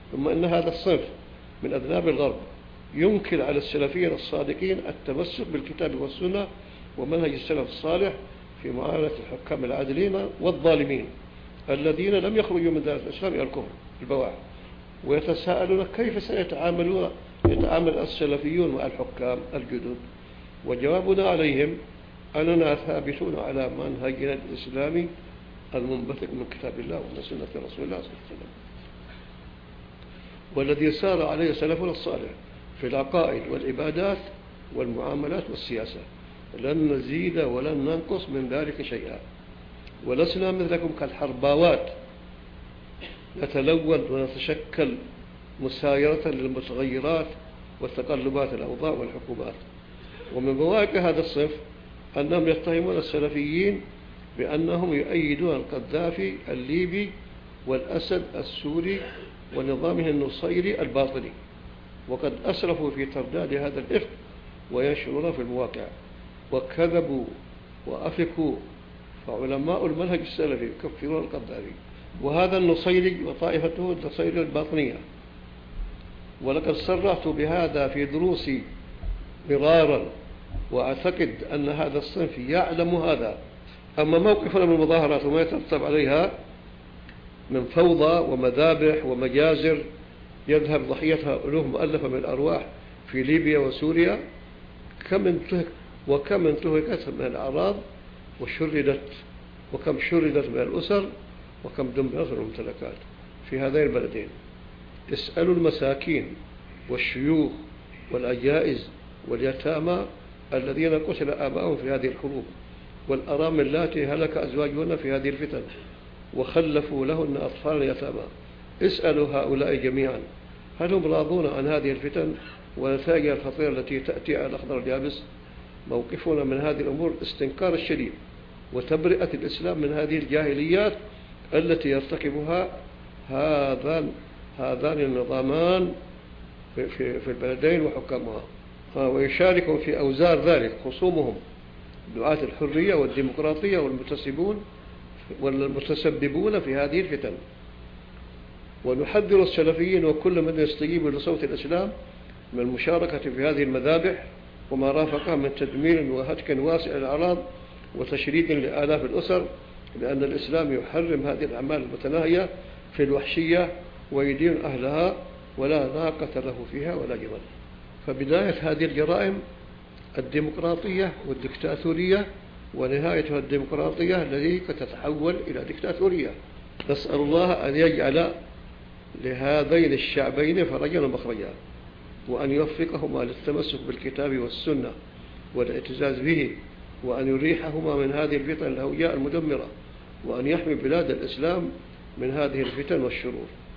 ثم إن هذا الصنف من أذناب الغرب ينكر على السلفيين الصادقين التمسك بالكتاب والسنة ومنهج السلف الصالح في معاملة الحكام العادلين والظالمين الذين لم يخرجوا من دائرة الإسلام إلى الكفر البواح، ويتساءلون كيف سيتعامل السلفيون مع الحكام الجدد. وجوابنا عليهم أننا ثابتون على منهجنا الإسلامي المنبثق من كتاب الله ومن سنة رسول الله صلى الله عليه وسلم، والذي سار عليه سلفنا الصالح في العقائد والعبادات والمعاملات والسياسة، لن نزيد ولن ننقص من ذلك شيئا، ولسنا مثلكم كالحرباوات نتلون ونتشكل مسايرة للمتغيرات وتقلبات الأوضاع والحكومات. ومن بواقع هذا الصنف أنهم يتهمون السلفيين بأنهم يؤيدون القذافي الليبي والأسد السوري ونظامه النصيري الباطني، وقد أسرفوا في ترداد هذا الإفك وينشرونه في المواقع، وكذبوا وأفكوا. فعلماء المنهج السلفي يكفرون القذافي وهذا النصيري وطائفته النصيرية الباطنية، ولقد صرحت بهذا في دروسي مرارا، وأعتقد أن هذا الصنف يعلم هذا. أما موقفنا من المظاهرات وما يترتب عليها من فوضى ومذابح ومجازر يذهب ضحيتها ألوف مؤلفة من الأرواح في ليبيا وسوريا، وكم انتهكت من الأعراض وكم شردت من الأسر، وكم دمرت الممتلكات في هذين البلدين. اسألوا المساكين والشيوخ والأجائز واليتامى الذين قتل آباؤهم في هذه الحروب، والأرامل اللاتي هلك أزواجهن في هذه الفتن وخلفوا لهن أطفال يتامى. اسألوا هؤلاء جميعا هل هم راضون عن هذه الفتن والنتائج الخطيرة التي تأتي على الأخضر اليابس؟ موقفنا من هذه الأمور استنكار الشديد وتبرئة الإسلام من هذه الجاهليات التي يرتكبها هذان النظامان في البلدين وحكامها، ويشاركوا في أوزار ذلك خصومهم دعاة الحرية والديمقراطية والمتسببون في هذه الفتن. ونحذر السلفيين وكل من يستجيب لصوت الإسلام من المشاركة في هذه المذابح وما رافقها من تدمير وهتك واسع الأعراض وتشريد لآلاف الأسر، لأن الإسلام يحرم هذه الأعمال المتناهية في الوحشية ويدين أهلها ولا ناقة له فيها ولا جمل. فبداية هذه الجرائم الديمقراطية والدكتاتورية، ونهايتها الديمقراطية التي تتحول إلى دكتاتورية. نسأل الله أن يجعل لهذين الشعبين فرجا ومخرجا، وأن يوفقهما للتمسك بالكتاب والسنة والاعتزاز به، وأن يريحهما من هذه الفتن الهوجاء المدمرة، وأن يحمي بلاد الإسلام من هذه الفتن والشرور.